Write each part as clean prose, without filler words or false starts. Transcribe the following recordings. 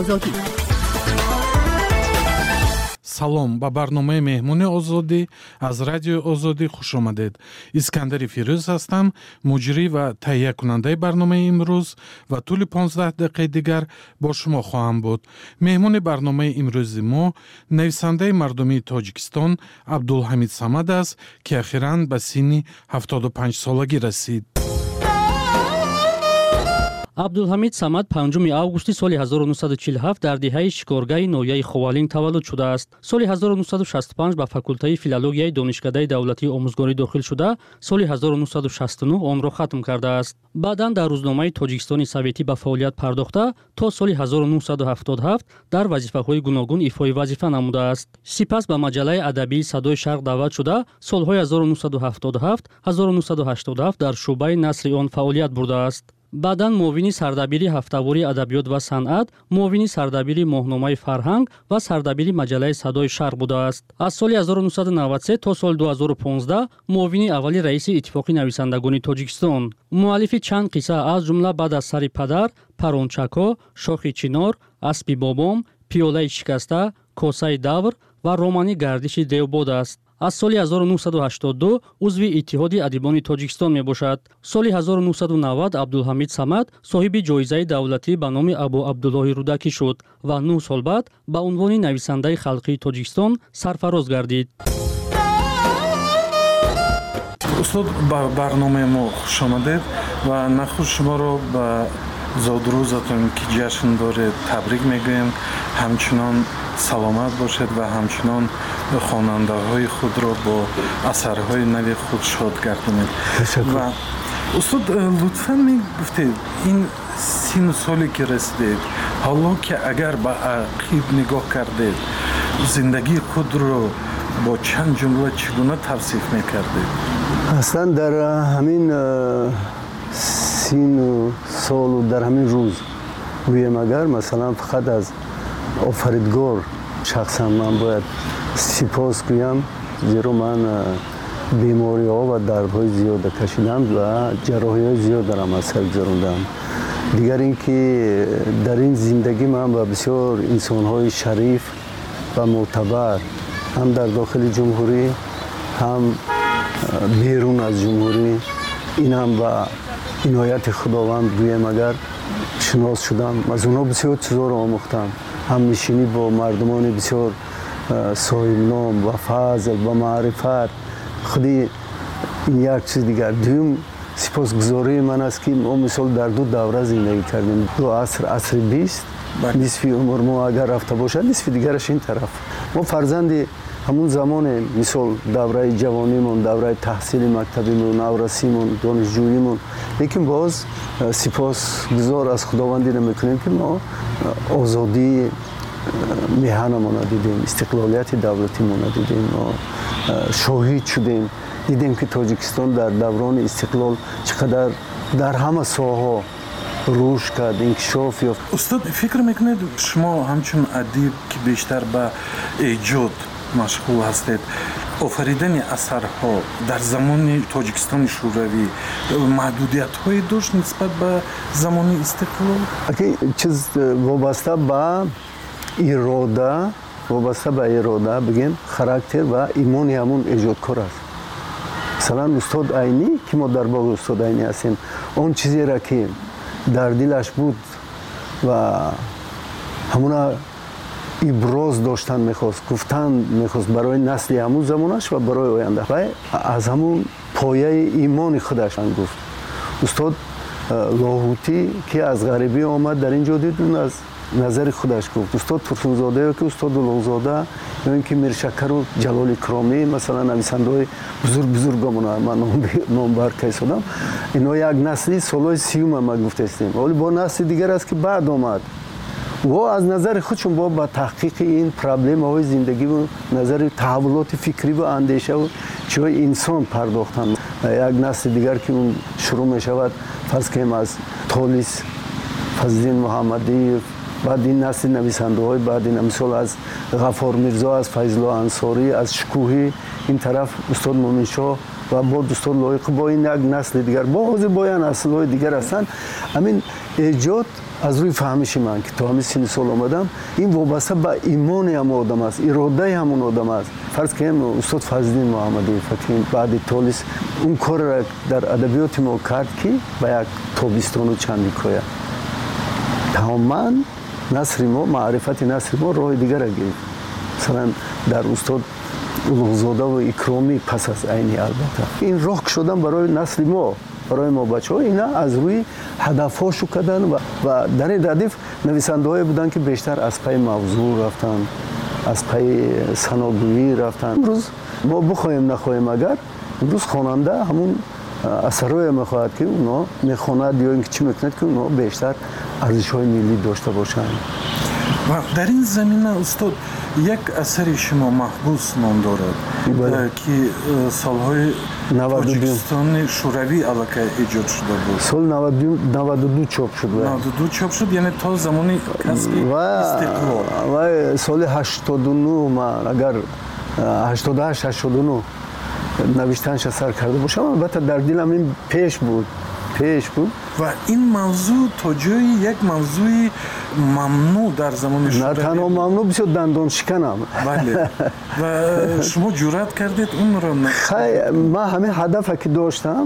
салом ба барномаи меҳмони озодӣ аз радиои озодӣ хуш омадед. искандари фирӯз ҳастам, муҷрӣ ва таҳиякунандаи барномаи имрӯз ва тӯли 15 дақиқаи дигар бо шумо хоҳам буд. меҳмони барномаи имрӯзи мо нависандаи мардумии Тоҷикистон Абдулҳамид Самад аст, ки ахиран ба синни 75 солагӣ расид. абдулҳамид самад 5 августи соли 1947 дар деҳаи шикоргаҳи ноҳияи Ховалин таваллуд шудааст. соли 1965 ба факултаи филологияи донишкадаи давлатии омӯзгорӣ дохил шуда, соли 1969 онро хатм кардааст. баъдан дар рӯзномаи Тоҷикистони Советӣ ба фаъолият пардохта, то соли 1977 дар вазифаҳои гуногун ифои вазифа намудааст. сипас ба маҷаллаи адабии Садои Шарқ даъват шуда, солҳои 1977-1987 дар шӯъбаи насри он фаъолият бурдааст. баъдан муовини сардабири ҳафтавории адабиёт ва санъат, муовини сардабири моҳномаи фарҳанг ва сардабири маҷаллаи Садои Шарқ будааст. аз соли 1993 то соли 2015 муовини аввали раиси Иттифоқи нависандагони Тоҷикистон. муаллифи чанд қисса аз ҷумла баъд аз сари падар, Парончако, Шохи чинор, Аспи бобом, Пиёлаи шикаста, Косаи давр ва романи Гардиши девбод аст. аз соли 1982 узви Иттиҳоди адибони Тоҷикистон мебошад. соли 1990 Абдулҳамид Самад соҳиби ҷоизаи давлатӣ ба номи Абу Абдуллоҳи Рудакӣ шуд ва 9 сол баъд ба унвони нависандаи халқии Тоҷикистон сарфароз гардид. устод, ба барномаи мо хуш омадед ва нахуш шуморо ба зодрӯзатон ки ҷашн доред табрик мегӯем. ҳамчунон саломат бошед ва ҳамчунон хонандаҳои худро бо асарҳои нави худ шод гардонед. ва устод, лутфан мегуфтед ин сину соле ки расидед, ҳоло ки агар ба ақиб нигоҳ кардед, зиндагии худро бо чанд ҷумла чӣ гуна тавсиф мекардед? аслан дар ҳамин сину солу дар ҳамин рӯз гӯем, агар масалан фақат аз офаридгор шахсан ман бояд сипос гӯям, зеро ман бемориҳо ва дардҳои зиёда кашидам ва ҷарроҳиҳои зиёд дарам аз сар гузарондам. дигар ин ки дар ин зиндагӣ ман ба бисёр инсонҳои шариф ва мӯътабар ҳам дар дохили ҷумҳурӣ, ҳам берун аз ҷумҳурӣ, инам ба инояти худованд гӯем, агар шинос шудам. аз онҳо бисёр чизҳоро омӯхтам. ҳамнишинӣ бо мардумони бисёр соҳибном ва фазл ва маърифат. худи ин як чиз дигар. дуюм сипосгузории ман аст ки мо мисол дар ду давра зиндагӣ кардем. ду аср, асри 20, нисфи умр мо агар рафта бошад, нисфи дигараш ин тараф. мо фарзанди ҳамун замоне, мисол давраи ҷавонимон, давраи таҳсили мактабимон, аврасимон, донишҷӯимон. лекин боз сипосгузор аз худовандӣ намекунем ки мо озодии меҳанамона дидем, истиқлолияти давлатимона дидем, мо шоҳид шудем, дидем ки Тоҷикистон дар даврони истиқлол чӣ қадар дар ҳама соҳаҳо рушд кард, инкишоф ёфт. устод, фикр мекунед шумо ҳамчун адиб ки бештар ба эҷод машғул ҳастед, офаридани асарҳо дар замони Тоҷикистони шӯравӣ маҳдудиятҳое дошт нисбат ба замони истиқлол? чиз вобаста ба ирода бигем характер ва имони ҳамун эҷодкор аст. масалан устод Айнӣ, ки мо дар боғи устод Айнӣ ҳастем, он чизеро ки дар дилаш буд ва ҳамуна иброз доштан мехост, гуфтан мехост барои насли ҳамун замонаш ва барои оянда. ва аз ҳамун пояи имони худаш гуфт. устод Лоҳутӣ, ки аз ғарибӣ омад, дар ин ҷо дид, аз назари худаш гуфт. устод Турсунзодаё ки устод Улуғзода, ё ин ки Миршакару Ҷалоли Кромӣ, масалан нависандаҳои бузургамона ман номбар кайсодам, инҳо як насли солҳои 30 ма гуфтастем. вале бо насли дигар аст ки баъд омад. во аз назари худшон бо ба таҳқиқи ин проблемаҳои зиндагӣ ва назари таҳаввулоти фикрӣ ва андешаву чиҳои инсон пардохтанд. як насли дигар ки он шурӯъ мешавад, фарз кунем аз Толис Фазлиддин Муҳаммадиев, баъд ин насли нависандаҳои баъд ин мисол аз Ғаффор Мирзо, аз Файзулло Ансорӣ, аз Шукӯҳӣ, ин тараф устод Муъминшоҳ و با دوستان لایق با این یک نسل دیگر با یه نسل‌های دیگر هستند. همین ایجاد از روی فهمش من که تو همین سن سال آمدم این وابسته به ایمان هم آدم است، اراده همون آدم است. فرض کنیم استاد فضلالدین محمدی فکر بعد تالیس اون کار را در ادبیات ما کرد که به یک تابستان و چندیکای تماما نثر ما معرفت نثر ما راه دیگر را گرفت. مثلا در استاد اولوزاده و اکرامی پس از عینی البته این راه شدن برای نسل ما، برای ما بچه ها اینا از روی هدف هاشو کردن و در این ردیف نویسنده هایی بودن که بیشتر از پای موضوع رفتن، از پای سناگویی رفتن. امروز ما بخوایم نخواهیم اگر امروز خواننده همون اثرهای میخواهد که اونا میخواند یا اینکه چی میکند که اونا بیشتر ارزش های ملی داشته باشند. و در این زمینه استاد یک اثر شما محبوس نام دارد که سالهای تاجیکستان شوروی علاقه ایجاد شده بود. سال 92 چاپ شد. 92 چاپ شد یعنی تا زمانی کسب استقلال. و سال 89 من اگر 88 89 نوشتنش اثر کرده باشم البته در دلم این پیش بود و این موضوع تا جایی یک موضوع ممنوع در زمان شوروی. نه تنها ممنوع بسیار دندان شکنم. بله و شما جرأت کردید اون رو خیلی من همین هدف که داشتم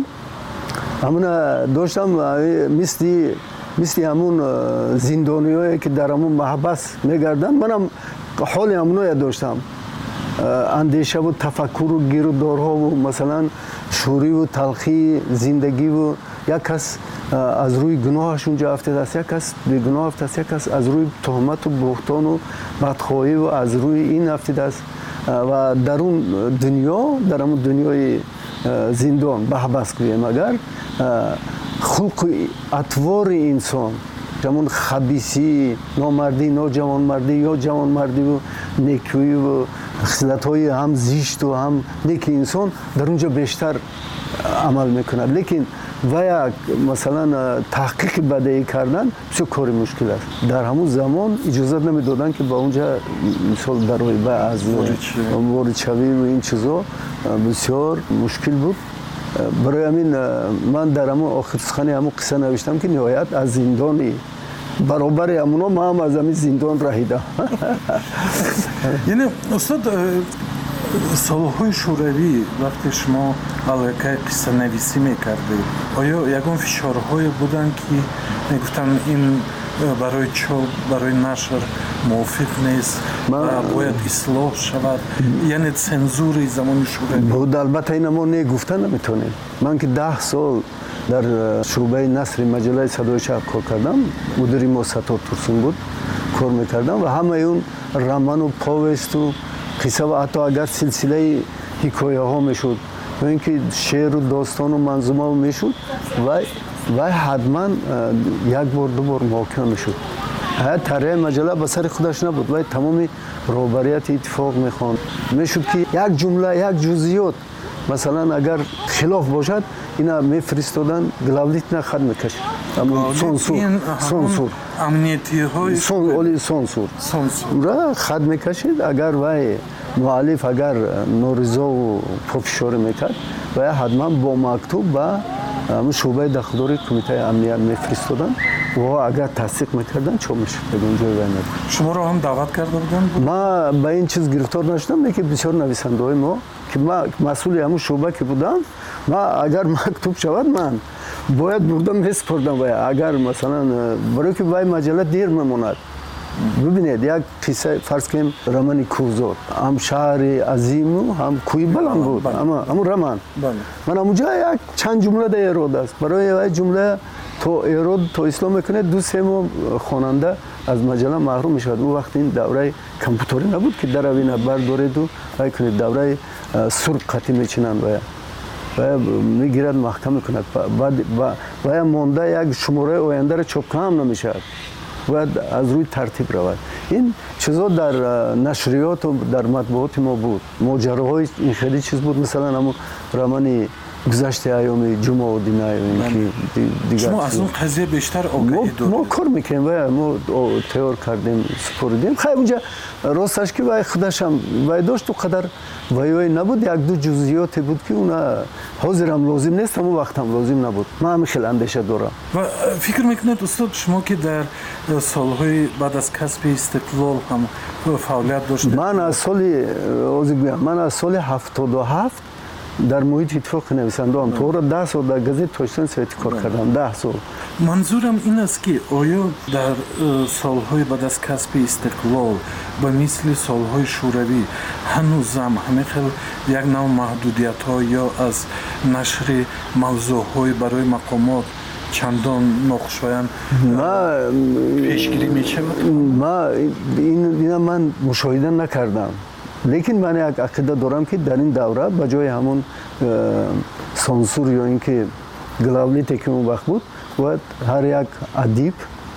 مثل همون زندانیایی که در همون محبس میگردن منم حال همونو داشتم. اندیشه و تفکر و گیرودارها و مثلا شوری و تلخی زندگی و یک کس از روی گناهش اونجا افتاده است، یک کس به گناه افتاده است، یک کس از روی تهمت و بهتان و بدخواهی و از روی این افتاده است و در اون دنیای زندان بحبس گویم اگر خلق اطوار انسان جمعون خبیسی، نامردی، ناجوانمردی یا جوانمردی و نیکی و خصلت‌های هم زشت و هم نیک انسان در اونجا بیشتر عمل میکند. لیکن و یک مثلا تحقیق بدیهی کردن بسیار کار مشکل است. در همون زمان اجازه نمیدادن که با اونجا مثال در روی از وارد شوی و این چیزا بسیار مشکل بود. برای همین من در همون آخر سخن همون قصه نوشتم که نهایت از زندانی برابر همونا ما هم از همین زندان رهیدم. یعنی استاد سالهای شوروی وقتی شما علاقه قصه نویسی میکردید آیا یکان فشارهای بودن که میگفتن این برای چاپ برای نشر موافق نیست و باید اصلاح شود یعنی цензури زمان شوروی بود؟ البته این ما نگفتن نمیتونیم. من که 10 سال در شعبه نثر مجله صدای شهر کار کردم، مدیر ما ستار ترسون بود کار میکردم و همه اون رمان و پاوست و قصه و حتی اگر سلسله حکایه ها میشد و اینکه شعر و داستان و منظومه میشد و حتما یک بار دو بار واقع میشد. طرح مجله به سر خودش نبود و تمام رهبریت اتفاق میخواند. میشد که یک جمله یک جزئیات مثلا اگر خلاف باشد اینا میفرستادن گلاولیت خط میکشید. سانسور امنیتی های سانسور را خط میکشید. اگر وای مؤلف اگر نارضا و پافشاری میکرد و حتما با مکتوب به شعبه داخلداری کمیته امنیت میفرستادن و اگر تصدیق میکردن چه میشد به اونجا وینر. شما رو هم دعوت کرده بودن؟ ما به این چیز گرفتار نشدم که بسیار نویسنده های ما که ما مسئول همون شعبه که بودم ما اگر مکتوب شود من باید بردم میسپردم و اگر مثلا برای که وای مجله دیر میموند. ببینید یک قصه فرض کنیم رمان کوزاد هم شهر عظیم و هم کوی بلند بود اما رمان من اونجا یک چند جمله در ایراد است برای یک جمله تو ایراد تو اسلام میکنه دو سه ماه خواننده از مجله محروم میشد. اون وقت این دوره کامپیوتری نبود که در اوینه بردارید و کنید دوره سرخ خطی میچینند و میگیرد محکم میکند و مانده یک شماره آینده را چاپ کم نمیشد و از روی ترتیب رود. این چیزا در نشریات و در مطبوعات ما بود. ماجراهای این خیلی چیز بود. مثلا همون رمان گذشته ایام جمعه و دینای اینکه دیگر شما از اون قضیه بیشتر آگاهی دارید. ما کار میکنیم و ما تیار کردیم سپردیم. خیلی اونجا راستش که وای خودش هم وای داشت و قدر وای نبود، یک دو جزئیاتی بود که اونا حاضرم لازم نیست، اما وقتم لازم نبود. من همین خیلی اندیشه دارم. و فکر میکنید استاد شما که در سالهای بعد از کسب استقلال هم فعالیت داشتید؟ من از سال 77 در محیط اتفاق نویسنده هم تو 10 سال در گزیت توشتن سایتی کار کردم. 10 سال. منظورم این است که آیا در سالهای بعد از کسب استقلال به مثل سالهای شوروی هنوزم همه خیل یک نوع محدودیت ها یا از نشر موضوع های برای مقامات چندان ناخوشایند پیشگیری میشود؟ من مشاهده نکردم، لیکن من یک عقیده دارم که در این دوره به جای همون سانسور یا اینکه گلاولیتی که اون وقت بود، باید هر یک ادیب،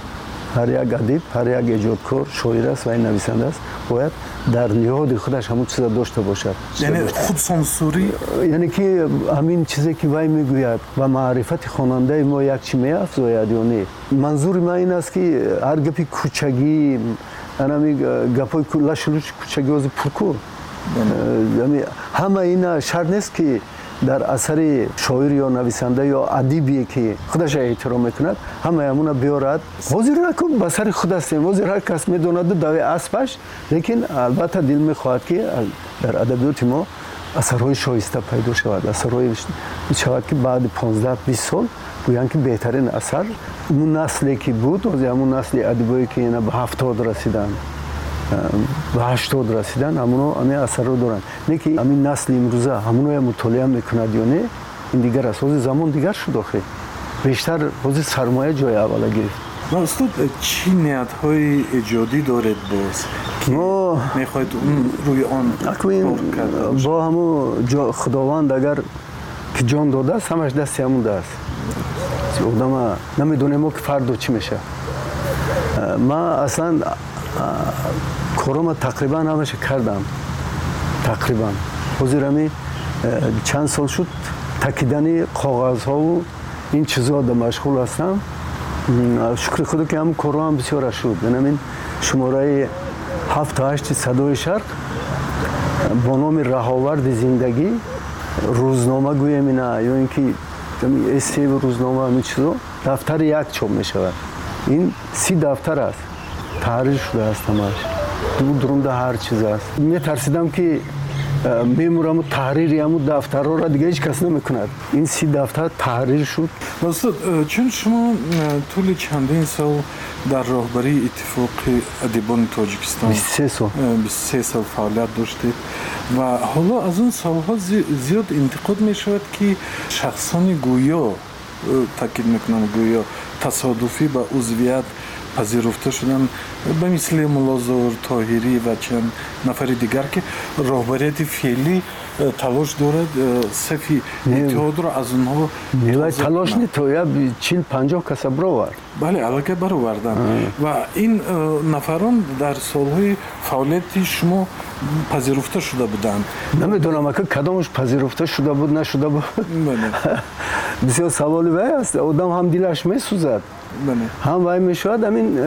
هر یک ایجادکار، شاعر است و این نویسنده است، باید در نهاد خودش همون چیزا داشته باشد. یعنی خود سانسوری، یعنی که همین چیزی که وای میگوید و معرفت خواننده ما یک چی میافزاید یا نه. منظور من این است که هر گپی کوچگی انا گپای لاشلوش کوچگی از پرکو، یعنی همه اینا شرط نیست که در اثر شاعر یا نویسنده یا ادیبی که خودش احترام میکند همه همونا بیارد. حاضر نکن به سر خود است، حاضر هر کس میدوند دوی اسبش، لیکن البته دل میخواهد که در ادبیات ما اثرهای شایسته پیدا شود، اثرهای شود که بعد 15-20 سال گویند که بهترین اثر اون نسلی که بود، از همون نسل ادیبایی که اینا به 70 رسیدن، به 80 رسیدن، همون اثر رو دارن. نه که همین نسل امروزه همون مطالعه میکند یا نه، این دیگر است. از زمان دیگر شد آخه بیشتر از سرمایه جای اول گرفت. استاد چی نیت‌های ایجادی دارید باز که میخواید روی آن با همون خداوند اگر که جان داده است همش دست همون است. آدم نمیدونیم که فردا چی میشه. من اصلا کارم تقریبا همش کردم، تقریبا حضورمی چند سال شد تکیدن کاغذ ها و این چیزا در مشغول هستم. شکر خدا که هم کارم بسیار شد. یعنی شماره 7-8 صدای شرق با نام رهاورد زندگی روزنامه گویم اینا یا اینکه استی روزنامه همین چیزا دفتر یک چاپ می شود. این 30 دفتر است، تحریر شده است همش، درونده هر چیز است. می ترسیدم که میمورم تحریری همون دفترها را دیگه هیچ کس نمیکند. این 30 دفتر تحریر شد. استاد چون شما طول چندین سال در راهبری اتفاق ادیبان تاجیکستان 23 سال فعالیت داشتید و حالا از اون سالها زیاد انتقاد می شود که شخصان گویا، تاکید میکنم گویا تصادفی به عضویت پذیرفته شدن به مثل ملا ظاهر طاهری و چند نفر دیگر که راهبریت فعلی تلاش دارد صفی اتحاد را از اونها تلاش نیست، 40-50 کس برآورد. بله البته برآوردن و این نفران در سالهای فعالیت شما پذیرفته شده بودند. نمیدونم که کدامش پذیرفته شده بود نشده بود. بسیار سوالی وای است. آدم هم دلش میسوزد، هم وای میشود. همین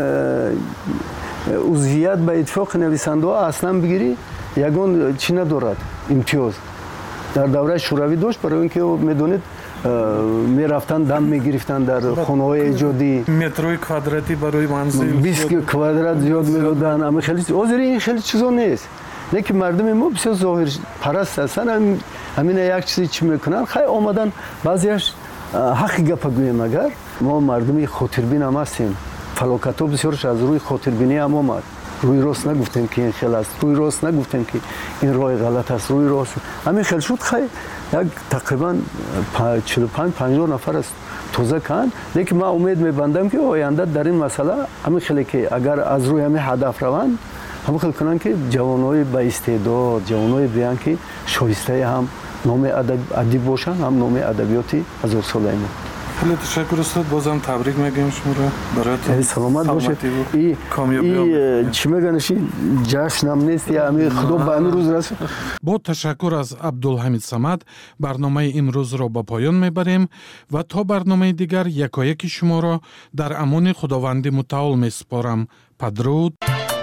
عضویت به اتفاق نویسنده ها اصلا بگیری یگان چی ندارد، امتیاز در دوره شوروی داشت. برای اینکه میدونید میرفتن دم میگرفتن در خانه های ایجادی، متروی کواردراتی برای منزل 20 کوادرات زیاد میدادن. اما خیلی این خیلی چیزا نیست، لیکن مردم ما بسیار ظاهر پرست هستن. همین یک چیزی چی میکنن خیلی آمدن بعضیش حقی گپ گویم. اگر ما مردمی خاطربین هم هستیم، فلاکت ها بسیارش از روی خاطربینی هم آمد. روی راست نگفتیم که این خیلی است، روی راست نگفتیم که این راه غلط است، روی راست همین خیلی شد. خیلی یک تقریبا 45-50 نفر است توزه کن. لیکن من امید میبندم که آینده در این مسئله همین خیلی که اگر از روی همین هدف روند همین خیلی کنن که جوانای با استعداد، جوانای بیان که شایسته هم نام ادب باشن، هم نام ادبیاتی هزار ساله ما. خیلی تشکر استاد، بازم تبریک میگم شما رو براتون. سلامت باشید. این کامیابی چی میگنشی جشنم نیست یا امی خدا به این روز رسید. با تشکر از عبدالحمید صمد برنامه امروز را به پایان میبریم و تا برنامه دیگر یکایک شما را در امان خداوند متعال میسپارم. بدرود.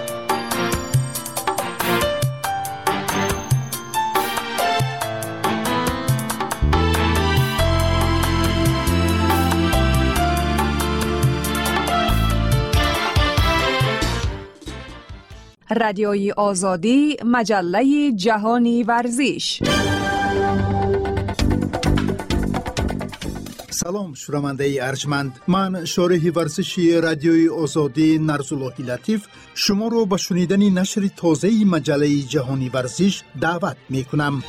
رادیوی آزادی، مجله جهانی ورزش. سلام شنونده ارجمند، من شارح ورزشی رادیوی آزادی نرسالله لطیف شما رو به شنیدن نشر تازه مجله جهانی ورزش دعوت می کنم.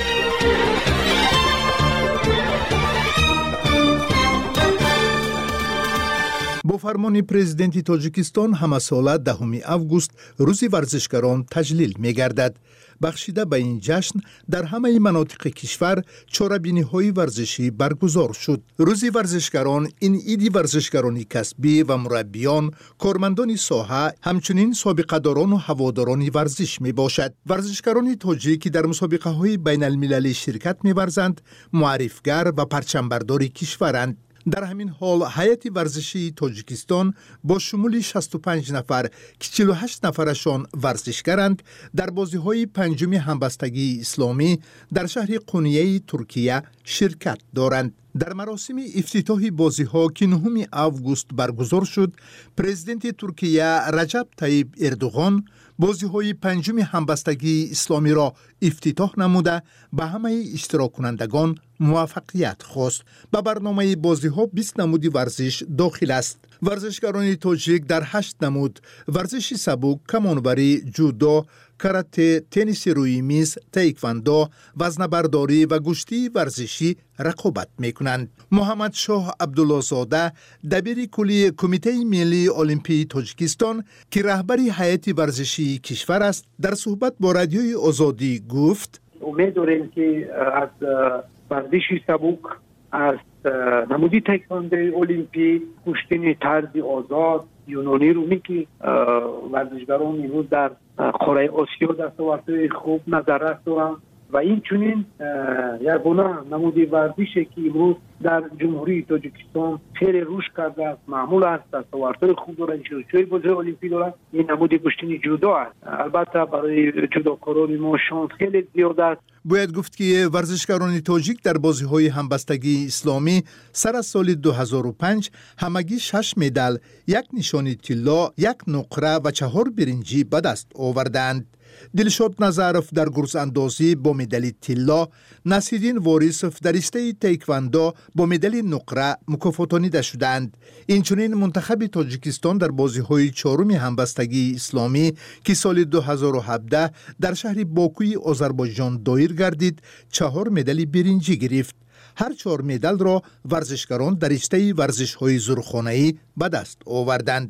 با فرمان پرزیدنت تاجیکستان همه ساله 10 آگوست روز ورزشکاران تجلیل می گردد. بخشیده به این جشن در همه مناطق کشور چاره‌بینی‌های ورزشی برگزار شد. روز ورزشکاران این عید ورزشکارانی کسبی و مربیان، کارمندان ساحه، همچنین سابقه‌داران و هواداران ورزش می باشد. ورزشکاران تاجیک که در مسابقه‌های بین المللی شرکت می ورزند، معرفگر و پرچمبردار کشورند. در همین حال هیئت ورزشی تاجیکستان با شمول 65 نفر که 48 نفرشان ورزشکارند در بازی‌های پنجم همبستگی اسلامی در شهر قونیه ترکیه شرکت دارند. در مراسم افتتاح بازی‌ها که 9 آگوست برگزار شد، پرزیدنت ترکیه رجب طیب اردوغان بازی‌های پنجم همبستگی اسلامی را افتتاح نموده به همه اشتراک کنندگان موفقیت خواست. به برنامه بازی‌ها 20 نمود ورزش داخل است. ورزشکاران تاجیک در 8 نمود ورزش سبک، کمانوری، جودو، کاراته، تنیس روی میز، تایکواندو، وزنه‌برداری و گشتی ورزشی رقابت می‌کنند. محمد شاه عبدالله زاده دبیر کلی کمیته ملی المپی تاجیکستان که رهبری هیئت ورزشی کشور است، در صحبت با رادیوی آزادی گفت: امید داریم که از ورزش سبک، از نمودی تایکواندو المپی، کشتی طرز آزاد، یونانی رومی که ورزشکاران امروز در قاره آسیا دستاوردهای خوب نظر دارند و این چنین یگانه نمودی ورزشی که امروز در جمهوری تاجیکستان خیلی رشد کرده است، معمول است، دستاوردهای خوب دارد، شرکت‌های بازی المپی دارد. این نمودی کشتی جودو است. البته برای جودوکاران ما شانس خیلی زیاد است. باید گفت که ورزشکاران تاجیک در بازی‌های همبستگی اسلامی سر از سال 2005 همگی 6 مدال، 1 نشانی طلا، 1 نقره و 4 برنجی به دست آوردند. دلشاد نظرف در گرز اندازی با مدال طلا، نصیرالدین واریسف در رشته تایکواندو با مدال نقره مکافاتانیده شدند. اینچنین منتخب تاجیکستان در بازی‌های 4 همبستگی اسلامی که سال 2017 در شهر باکوی آذربایجان دایر گردید 4 مدال برنجی گرفت. هر 4 مدال را ورزشکاران در رشته ورزش‌های زورخانه‌ای به دست آوردند.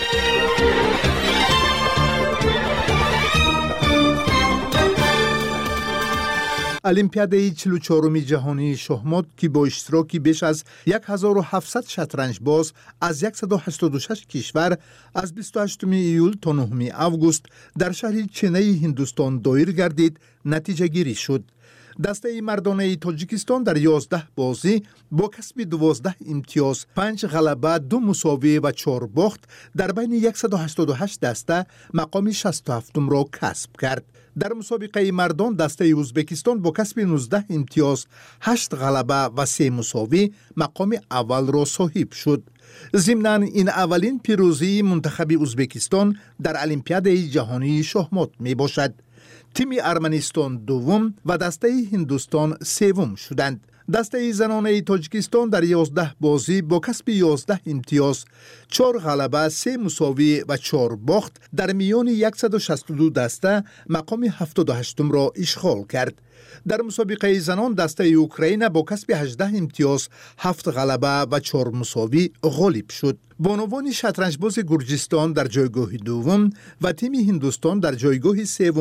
المپیاد 44 جهانی شахمات که با اشتراک بیش از 1700 شطرنج باز از 186 کشور از 28 ایول تا 9 آگوست در شهر چنئی هندوستان دایر گردید نتیجه گیری شد. دسته مردانه تاجیکستان در 11 بازی با کسب 12 امتیاز، 5 غلبه، 2 مساوی و 4 باخت در بین 188 دسته مقام 67 را کسب کرد. در مسابقه مردان دسته ازبکستان با کسب 19 امتیاز، 8 غلبه و 3 مساوی مقام اول را صاحب شد. ضمناً این اولین پیروزی منتخب ازبکستان در المپیاد جهانی شахمات می باشد. تیم ارمنستان دوم و دسته هندوستان سوم شدند. دسته زنانه تاجیکستان در 11 بازی با کسب 11 امتیاز، 4 غلبه، 3 مساوی و 4 باخت در میان 162 دسته مقام 78 را اشغال کرد. در مسابقه زنان دسته اوکراین با کسب 18 امتیاز، 7 غلبه و 4 مساوی غالب شد. بانوان شطرنجباز گرجستان در جایگاه دوم و تیم هندوستان در جایگاه سوم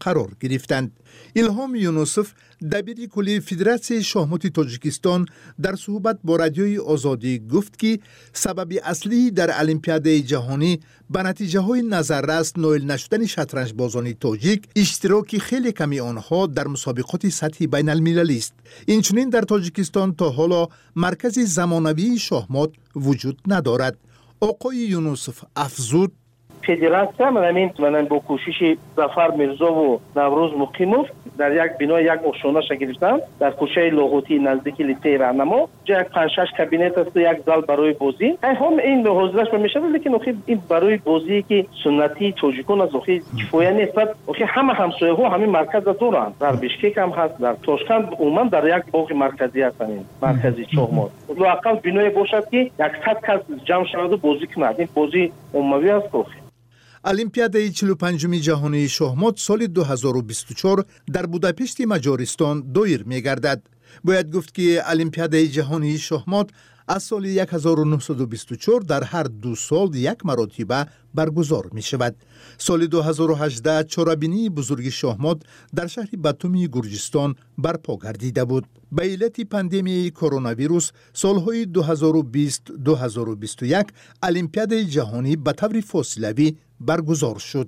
قرار گرفتند. الهام یونوسف دبیر کلی فدراسیون شاهمات تاجیکستان در صحبت با رادیوی آزادی گفت که سبب اصلی در المپیاد جهانی به نتیجه های نظررس نایل نشدن شطرنج بازان تاجیک اشتراک خیلی کمی آنها در مسابقات سطحی بین المللی است. اینچنین در تاجیکستان تا حالا مرکز زمانوی شاهمات وجود ندارد. آقای یونوسف افزود: فدراسیون من با کوشش ظفر میرزا و نوروز مقیموف در یک بنا یک اشونه شکل گرفتم در کوچه لاهوتی نزدیک لیسه راهنما، جای 5-6 کابینت است، یک زال برای بازی. هم این حضورش میشه، لیکن این برای بازی که سنتی تاجیکان از اخی کفایه نیست. اخی همه همسایه ها همین مرکز دارند، در بشکک هم هست، در تاشکند عموما در یک باغ مرکزی هستند، مرکزی شاهمات. لااقل بنای باشد که 100 کس جمع شود و بازی کند. این بازی عمومی است. المپیاد 45 جهانی شاهمات سال 2024 در بوداپشت مجارستان دایر می‌گردد. باید گفت که المپیاد جهانی شاهمات از سال 1924 در هر 2 سال یک مرتبه برگزار می شود. سال 2018 چاره‌بینی بزرگ شاهمات در شهر باتومی گرجستان برپا گردیده بود. به علت پاندمی کرونا ویروس سالهای 2020-2021 المپیاد جهانی به طور فاصله‌ای برگزار شد.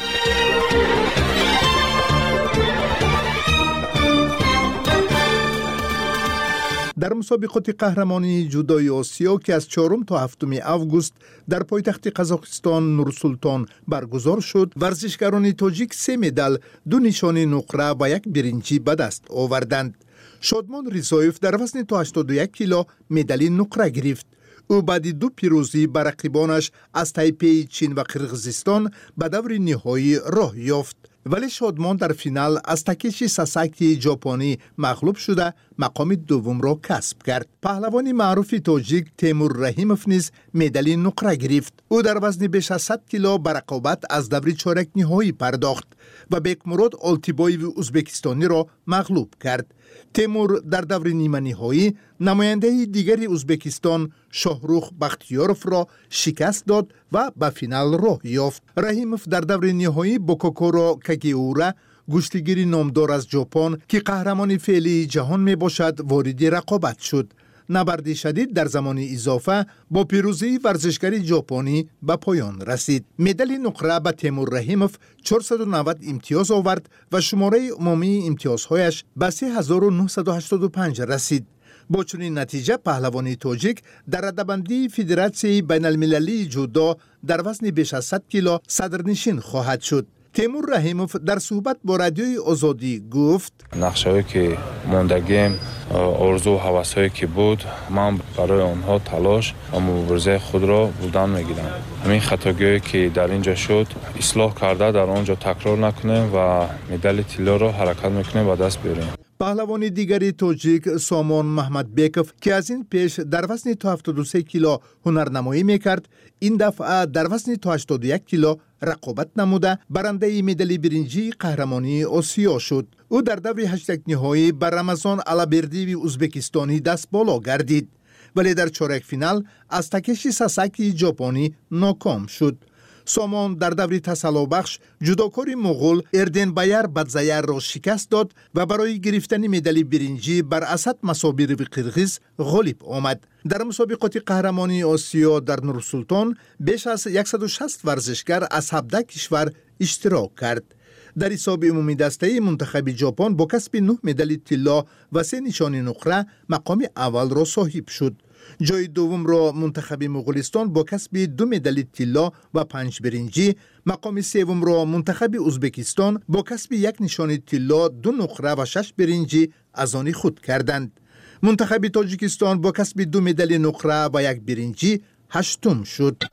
در مسابقات قهرمانی جودوی آسیا که از 4 تا 7 آگوست در پایتخت قزاقستان نورسولتان برگزار شد، ورزشکاران تاجیک 3 مدال، 2 نشان نقره و 1 برنجی به دست آوردند. شادمان ریزایف در وزن تا 81 کیلو مدال نقره گرفت. او بعد 2 پیروزی بر رقیبانش از تایپی چین و قرقیزستان به دور نهایی راه یافت. ولی شادمان در فینال از تاکیشی ساساکی ژاپنی مغلوب شده مقام دوم را کسب کرد. پهلوان معروف تاجیک تیمور رحیموف نیز مدال نقره گرفت. او در وزن بیش از 100 کیلو به رقابت از دور چهارک نهایی پرداخت و بیکمراد آلتیبایو ازبکستانی را مغلوب کرد. تیمور در دور نیمه نهایی نماینده دیگری ازبکستان شاهروخ بختیاروف را شکست داد و به فینال راه یافت. رحیموف در دور نهایی با کوکورو کاگیورا گشتگیر نامدار از ژاپن که قهرمان فعلی جهان می باشد وارد رقابت شد. نبرد شدید در زمان اضافه با پیروزی ورزشکار ژاپنی به پایان رسید. مدال نقره به تیمور رحیموف 490 امتیاز آورد و شماره عمومی امتیازهایش به 3985 رسید. با چنین نتیجه پهلوان تاجیک در رده‌بندی فدراسیون بین المللی جودو در وزن بیش از 100 کیلو صدرنشین خواهد شد. تیمور رحیموف در صحبت با رادیوی آزادی گفت: نقشه‌ای که موندگیم، آرزو و هوس‌هایی که بود، من برای آنها تلاش و مبارزه خود را بودن می‌گیرم. همین خطاگیری که در اینجا شد اصلاح کرده در آنجا تکرار نکنیم و مدال طلا را حرکت می‌کنیم و دست بیاریم. پهلوان دیگری تاجیک سامان محمد بیکوف که از این پیش در وزن تا 73 کیلو هنرنمایی میکرد، این دفعه در وزن تا 81 کیلو رقابت نموده برنده مدال برنجی قهرمانی آسیا شد. او در دور 8 نهایی بر رمضان علابردی ازبکستانی دست بالا گردید، ولی در چهارک فینال از تاکیشی ساساکی ژاپنی ناکام شد. سامان در دور تسلابخش جودوکار مغول اردن بایر بدزایر را شکست داد و برای گرفتن مدال برنجی بر اسد مصابیر و قرقیز غالب آمد. در مسابقات قهرمانی آسیا در نورسولتان بیش از 160 ورزشکار از 17 کشور اشتراک کرد. در حساب عمومی دسته منتخب ژاپن با کسب 9 مدال طلا و 3 نشان نقره مقام اول را صاحب شد. جای دوم را منتخب مغولستان با کسب 2 مدال طلا و 5 برنجی، مقام سوم را منتخب ازبکستان با کسب 1 نشان طلا، 2 نقره و 6 برنجی از آن خود کردند. منتخب تاجیکستان با کسب 2 مدال نقره و 1 برنجی هشتم شد.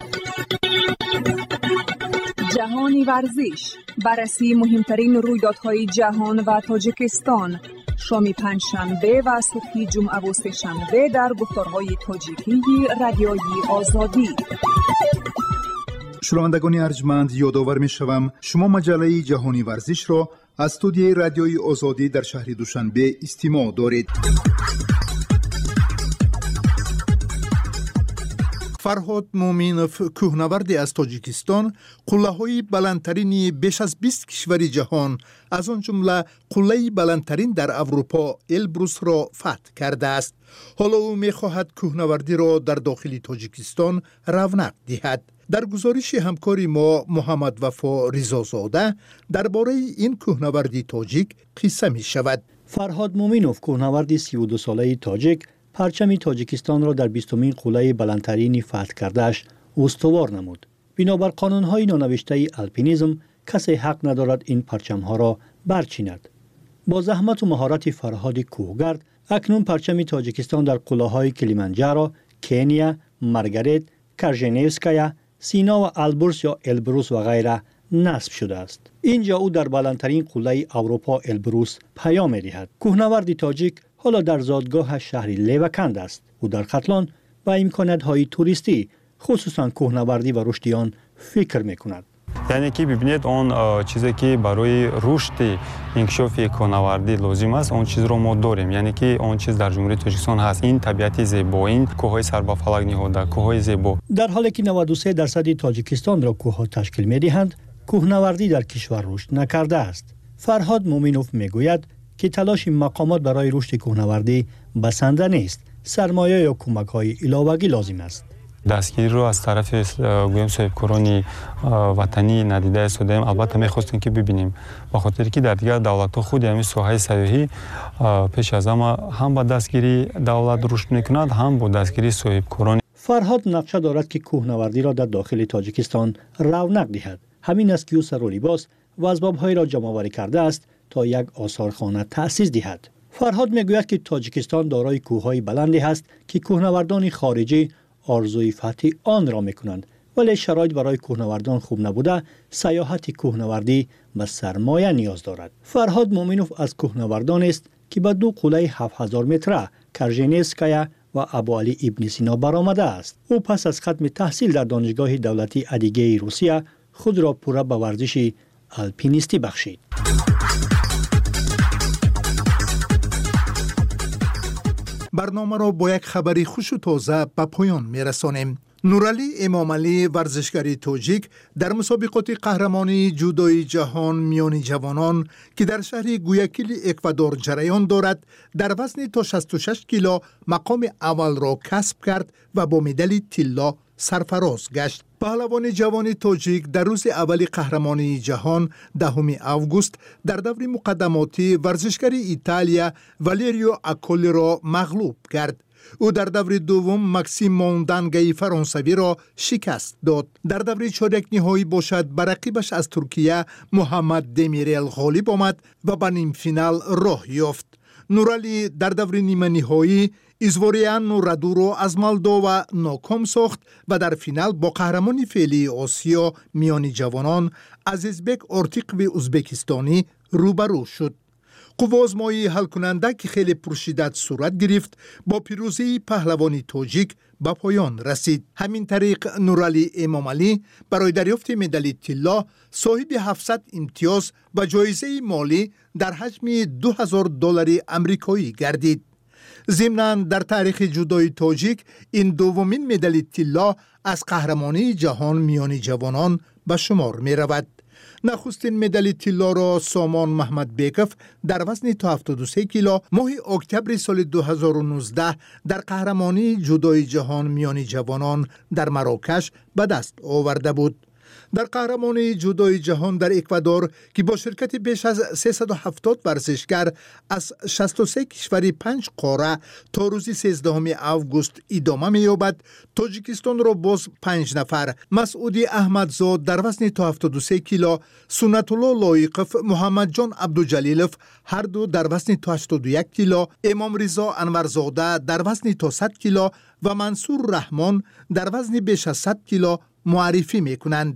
جهانی ورزش، بررسی مهمترین رویدادهای جهان و تاجیکستان، شام پنجشنبه و صبح جمعه و سه‌شنبه در گفتارهای تاجیکی رادیوی آزادی. شنوندگان ارجمند، یادآور می‌شوم شما مجله جهانی ورزش را از استودیوی رادیوی آزادی در شهر دوشنبه استماع دارید. فرهاد مومینوف کوهنوردی از تاجیکستان قله‌های بلندترین بیش از 20 کشور جهان از آن جمله قله بلندترین در اروپا البروس را فتح کرده است. حالا او می‌خواهد کوهنوردی را در داخل تاجیکستان رونق دهد. در گزارش همکاری ما محمد وفا رضازاده درباره این کوهنوردی تاجیک قصه می‌شود. فرهاد مومینوف کوهنوردی 32 ساله تاجیک پرچم تاجیکستان را در 20مین قله بلندترین فتح کرده‌اش استوار نمود. بنابر قانون‌های نانوشته الپینیسم کسی حق ندارد این پرچم‌ها را برچیند. با زحمت و مهارت فرهاد کوهگرد اکنون پرچم تاجیکستان در قله‌های کلیمانجارو، کنیا، مارگارت، کارژنیوسکایا، سینا و البرز یا البروس و غیره نصب شده است. اینجا او در بلندترین قله اروپا البروس پیام می‌دهد. کوهنورد تاجیک حالا در زادگاه شهر لیوکند است. او در ختلان با امکانات‌های توریستی خصوصا کوهنوردی و رشد آن فکر می‌کند. یعنی که ببینید اون چیزی که برای رشد انکشاف کوهنوردی لازم است اون چیز رو ما داریم. یعنی که اون چیز در جمهوری تاجیکستان هست. این طبیعت زیبا، این کوههای سر به فلک نهاده، کوههای زیبا. در حالی که 93% تاجیکستان را کوه‌ها تشکیل می‌دهند، کوهنوردی در کشور رشد نکرده است. فرهاد مومینوف میگوید که تلاش مقامات برای رشد کوهنوردی بسنده نیست. سرمایه یا کمک‌های علاوه‌ای لازم است. دستگیری رو از طرف گویم صاحبکاران وطنی ندیده شدیم. البته می‌خواستیم که ببینیم به خاطر که در دیگر دولت‌ها خود همین ساحه سیاحی پیش از هم با دستگیری دولت رشد می‌کند هم با دستگیری صاحبکاران. فرهاد نقشه دارد که کوهنوردی را در داخل تاجیکستان رونق دهد. همین است که او سر و لباس و اسباب‌های را جمع‌آوری کرده است تا یک آثارخانه تأسیس دهد. فرهاد میگوید که تاجیکستان دارای کوه‌های بلندی است که کوهنوردان خارجی آرزوی فتح آن را میکنند، ولی شرایط برای کوهنوردان خوب نبوده سیاحت کوهنوردی به سرمایه نیاز دارد. فرهاد مومینوف از کوهنوردان است که به 2 قله 7000 متره کارژنیوسکایا و ابو علی ابن سینا برآمده است. او پس از ختم تحصیل در دانشگاه دولتی ادیگه روسیه خود را پوره به ورزش الپینیستی بخشید. برنامه را با یک خبری خوش و تازه به پایان می‌رسانیم. نورعلی امامعلی ورزشکار تاجیک در مسابقات قهرمانی جودوی جهان میان جوانان که در شهر گویاکیل اکوادور جریان دارد در وزن تا 66 کیلو مقام اول را کسب کرد و با مدال طلا سرفراز گشت. پهلوان جوان تاجیک در روز اول قهرمانی جهان 10 آگوست در دور مقدماتی ورزشکار ایتالیا والیریو اکولی را مغلوب کرد. او در دور دوم مکسیم موندانگی فرانسوی را شکست داد. در دور چهارک نهایی باشد بر رقیبش از ترکیه محمد دمیرل غالب آمد و به نیم فینال راه یافت. نورعلی در دور نیمه نهایی ایزواریان رادو را از مولداوا ناکام ساخت و در فینال با قهرمان فعلی آسیا میان جوانان عزیزبک آرتیقوی ازبکستانی روبرو شد. قوازمایی حل کننده که خیلی پرشدت صورت گرفت با پیروزی پهلوانی تاجیک به پایان رسید. همین طریق نورعلی امامعلی برای دریافت مدال طلا صاحب 700 امتیاز و جایزه مالی در حجم $2000 آمریکایی گردید. ضمناً در تاریخ جودوی تاجیک این دومین مدال طلا از قهرمانی جهان میان جوانان به شمار می رود. نخستین مدال طلا را سامان محمد بیکف در وزن تا 73 کیلو ماه اکتبر سال 2019 در قهرمانی جودوی جهان میان جوانان در مراکش به دست آورده بود. در قهرمانی جودوی جهان در اکوادور که با شرکت بیش از 370 ورزشکار از 63 کشور 5 قاره تا روز 13 آگوست ادامه می‌یابد، تاجیکستان را باز 5 نفر مسعودی احمدزاد در وزن تا 73 کیلو، سنت الله لایقف، محمد جان عبدالجلیلوف هر دو در وزن تا 81 کیلو، امام رضا انورزاده در وزن تا 100 کیلو و منصور رحمان در وزن بیش از 100 کیلو معرفی میکنند.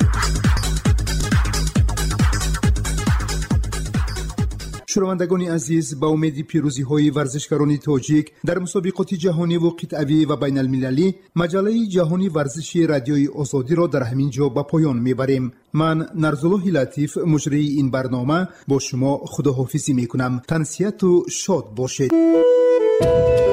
شنوندگان عزیز، با امید پیروزی های ورزشکاران تاجیک در مسابقات جهانی و قطعی و بین المللی، مجله جهانی ورزشی رادیوی آزادی را در همین جا به پایان میبریم. من نرزالله لطیف مجری این برنامه با شما خداحافظی میکنم. تنسیت و شاد باشید.